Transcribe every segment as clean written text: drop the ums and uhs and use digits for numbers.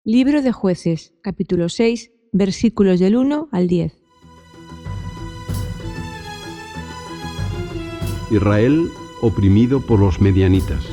Libro de Jueces, capítulo 6, versículos del 1 al 10. Israel oprimido por los medianitas.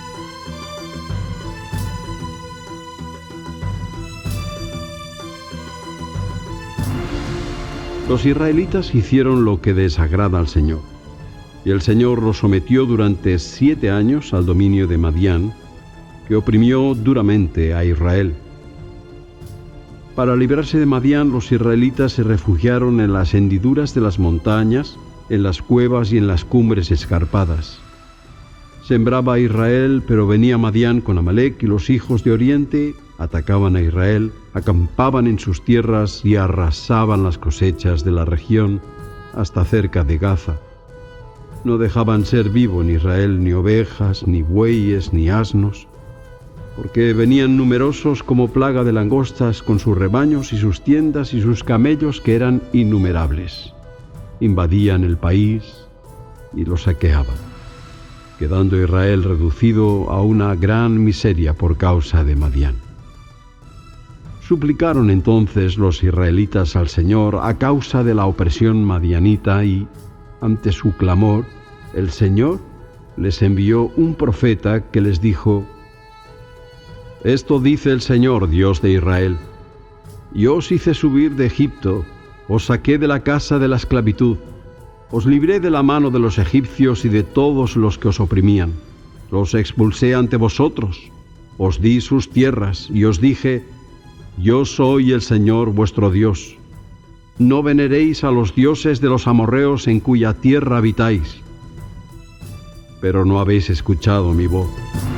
Los israelitas hicieron lo que desagrada al Señor, y el Señor los sometió durante 7 años al dominio de Madián, que oprimió duramente a Israel. Para librarse de Madián, los israelitas se refugiaron en las hendiduras de las montañas, en las cuevas y en las cumbres escarpadas. Sembraba Israel, pero venía Madián con Amalec, y los hijos de Oriente atacaban a Israel, acampaban en sus tierras y arrasaban las cosechas de la región hasta cerca de Gaza. No dejaban ser vivo en Israel ni ovejas, ni bueyes, ni asnos, porque venían numerosos como plaga de langostas con sus rebaños y sus tiendas y sus camellos, que eran innumerables. Invadían el país y lo saqueaban, quedando Israel reducido a una gran miseria por causa de Madián. Suplicaron entonces los israelitas al Señor a causa de la opresión madianita y, ante su clamor, el Señor les envió un profeta que les dijo: «Esto dice el Señor, Dios de Israel: Yo os hice subir de Egipto, os saqué de la casa de la esclavitud, os libré de la mano de los egipcios y de todos los que os oprimían. Los expulsé ante vosotros, os di sus tierras y os dije: Yo soy el Señor vuestro Dios. No veneréis a los dioses de los amorreos en cuya tierra habitáis. Pero no habéis escuchado mi voz.